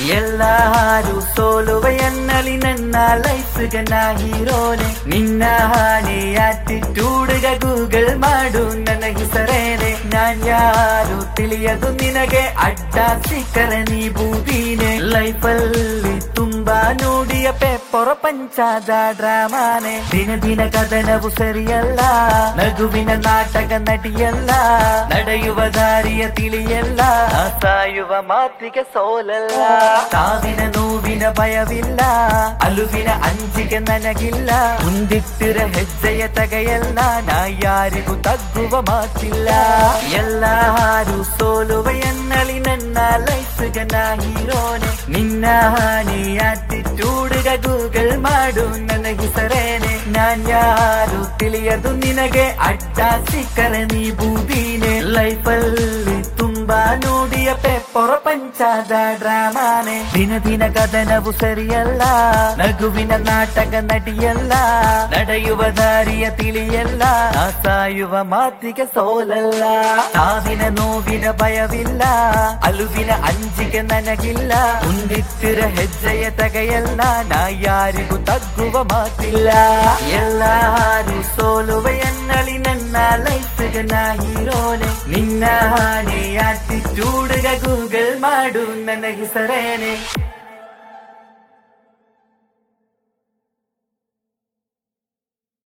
ಎಲ್ಲಾರು ಸೋಲುವ ಎನ್ನಲಿ ನನ್ನ ಲೈಫ್ಗೆ ನಾ ಹೀರೋನೆ. ನಿನ್ನ ಹಾನಿ ಆಟಿಟ್ಯೂಡ್ಗೆ ಗೂಗಲ್ ಮಾಡು ನನ್ನ ಹೆಸರೇನೆ. ನಾನ್ ಯಾರು ತಿಳಿಯದು ನಿನಗೆ, ಅಡ್ಡ ಸಿಕ್ಕರೆ ನೀ ಬೂದಿನೇ. ಲೈಫಲ್ಲಿ ತುಂಬಾ ನೋಡಿಯ ಪೇಪರ್ ಪಂಚಾದ ಡ್ರಾಮಾನೆ. ದಿನ ದಿನ ಕದನವು ಸರಿಯಲ್ಲ, ನಗುವಿನ ನಾಟಕ ನಟಿಯಲ್ಲ. ನಡೆಯುವ ದಾರಿಯ ತಿಳಿಯಲ್ಲ, ಸಾಯುವ ಮಾತಿಗೆ ಸೋಲಲ್ಲ. ಸಾವಿನ ನೋವಿನ ಭಯವಿಲ್ಲ, ಅಲುವಿನ ಅಂಜಿಕೆ ನನಗಿಲ್ಲ. ಮುಂದಿಟ್ಟಿರ ಹೆಜ್ಜೆಯ ತೆಗೆಯಲ್ಲ, ನಾ ಯಾರಿಗೂ ತಗ್ಗುವ ಮಾತಿಲ್ಲ. ಎಲ್ಲಾರು ಸೋಲುವ ಎನ್ನಲಿ ನನ್ನ ಲೈಫ್ಗೆ ನಾ ಹೀರೋನೆ. ನಿನ್ನ ಹಾನಿ ಆಟಿಟ್ಯೂಡ್ಗೆ ಗೂಗಲ್ ಮಾಡು ನನ್ನ ಹೆಸರೇನೆ. ನಾನ್ ಯಾರು ತಿಳಿಯದು ನಿನಗೆ, ಅಡ್ಡ ಸಿಕ್ಕರೆ ನೀ ಬೂದಿನೇ. ಲೈಫಲ್ಲಿ ತುಂಬಾ ನೋಡಿಯ ಪೇಪರ್ ಪಂಚಾದ ಡ್ರಾಮಾನೆ. ದಿನ ದಿನ ಕದನವು ಸರಿಯಲ್ಲ, ನಗುವಿನ ನಾಟಕ ನಟಿಯಲ್ಲ. ನಡೆಯುವ ದಾರಿಯ ತಿಳಿಯಲ್ಲ, ಸಾಯುವ ಮಾತಿಗೆ ಸೋಲಲ್ಲ. ಸಾವಿನ ನೋವಿನ ಭಯವಿಲ್ಲ, ಅಲುವಿನ ಅಂಜಿಕೆ ನನಗಿಲ್ಲ. ಮುಂದಿಟ್ಟಿರ ಹೆಜ್ಜೆಯ ತೆಗೆಯಲ್ಲ, ನಾ ಯಾರಿಗೂ ತಗ್ಗುವ ಮಾತಿಲ್ಲ. ಎಲ್ಲಾರು ಸೋಲುವ ಎನ್ನಲಿ ನನ್ನ ಲೈಫ್ಗೆ ನಾ ಹೀರೋನೆ. ನಿನ್ನ ಹಾನಿ ಆಟಿಟ್ಯೂಡ್ಗೆ ಗೂಗಲ್ ಮಾಡು ನನ್ನ ಹೆಸರೇನೆ.